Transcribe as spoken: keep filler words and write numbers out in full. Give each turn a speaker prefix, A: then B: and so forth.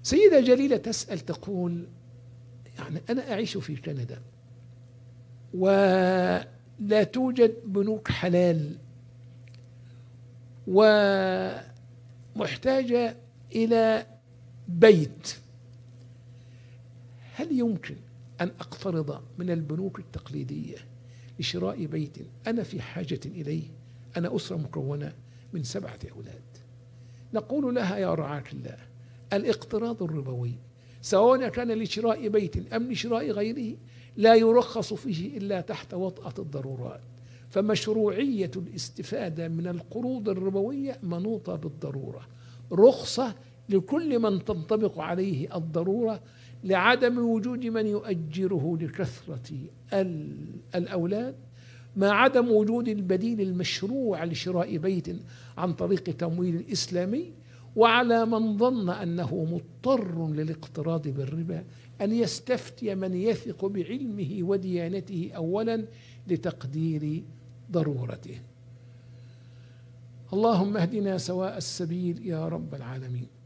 A: سيدة جليلة تسأل تقول: يعني أنا أعيش في كندا ولا توجد بنوك حلال، ومحتاجة إلى بيت، هل يمكن أن أقترض من البنوك التقليدية لشراء بيت أنا في حاجة إليه؟ أنا أسرة مكونة من سبعة أولاد. نقول لها: يا رعاك الله، الاقتراض الربوي سواء كان لشراء بيت أم لشراء غيره لا يرخص فيه إلا تحت وطأة الضرورات، فمشروعية الاستفادة من القروض الربوية منوطة بالضرورة، رخصة لكل من تنطبق عليه الضرورة، لعدم وجود من يؤجره لكثرة الأولاد، مع عدم وجود البديل المشروع لشراء بيت عن طريق تمويل إسلامي. وعلى من ظن أنه مضطر للاقتراض بالربا أن يستفتي من يثق بعلمه وديانته أولا لتقدير ضرورته. اللهم اهدنا سواء السبيل يا رب العالمين.